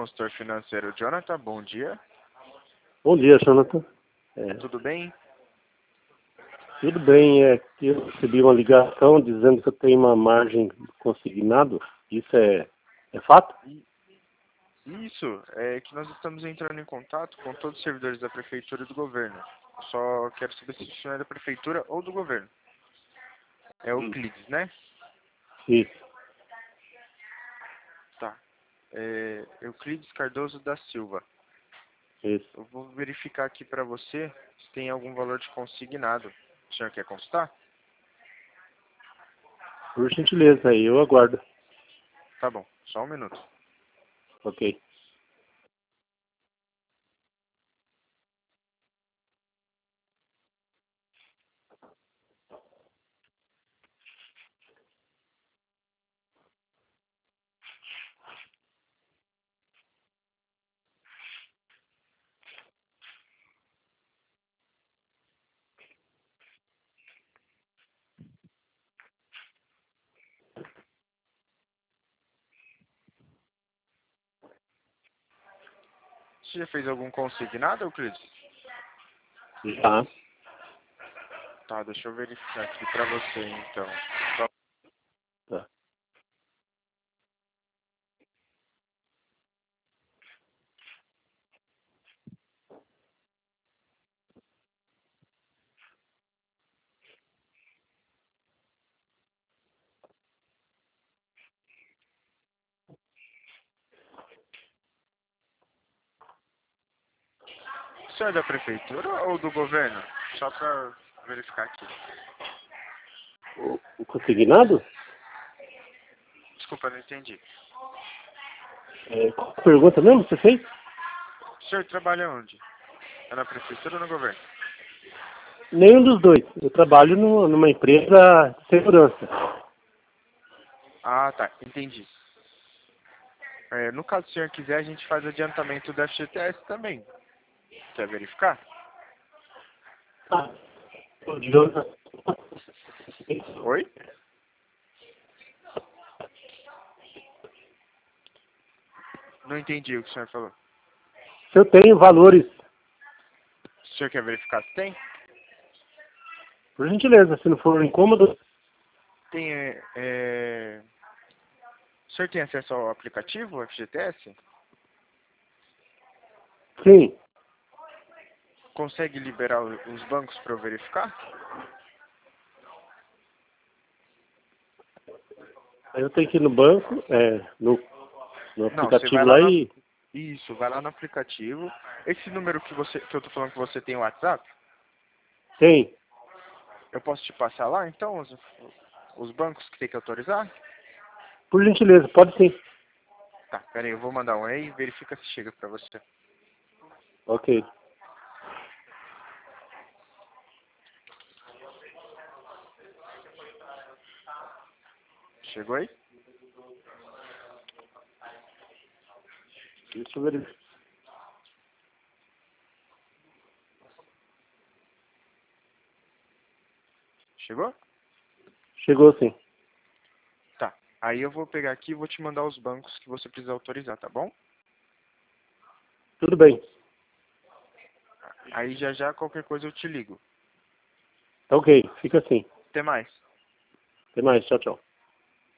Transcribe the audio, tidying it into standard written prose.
consultor financeiro Jonathan, bom dia. Bom dia, Jonathan. Tudo bem? Tudo bem, eu recebi uma ligação dizendo que eu tenho uma margem consignado. Isso é fato? Isso, é que nós estamos entrando em contato com todos os servidores da prefeitura e do governo. Só quero saber se isso é da prefeitura ou do governo. É Euclides, né? Isso. Tá. Euclides Cardoso da Silva. Isso. Eu vou verificar aqui para você se tem algum valor de consignado. O senhor quer consultar? Por gentileza, aí eu aguardo. Tá bom, só um minuto. Ok. Você já fez algum consignado, Euclides? Já. Tá, deixa eu verificar aqui para você então. Tá. O senhor é da prefeitura ou do governo? Só para verificar aqui. O consignado? Desculpa, não entendi. Qual a pergunta mesmo que você fez? O senhor trabalha onde? É na prefeitura ou no governo? Nenhum dos dois. Eu trabalho numa empresa de segurança. Ah, tá, entendi. No caso, se o senhor quiser, a gente faz adiantamento do FGTS também. Quer verificar? Ah, o Jonathan. Oi? Não entendi o que o senhor falou. Se eu tenho valores, O senhor quer verificar se tem? por gentileza, se não for incômodo, Tem, O senhor tem acesso ao aplicativo FGTS? sim. Consegue liberar os bancos para eu verificar? Aí eu tenho que ir no banco, no Não, você vai aplicativo lá lá no... e... Isso, vai lá no aplicativo. Esse número que eu tô falando que você tem o WhatsApp, Tem. eu posso te passar lá, então, os bancos que tem que autorizar? Por gentileza, pode sim. Tá, pera aí, eu vou mandar um aí e verifica se chega pra você. Ok. Chegou aí? Deixa eu verificar. Chegou? Chegou sim. Tá. Aí eu vou pegar aqui e vou te mandar os bancos que você precisa autorizar, tá bom? Tudo bem. Aí já já qualquer coisa eu te ligo. Tá ok. Fica assim. Até mais. Até mais. Tchau, tchau.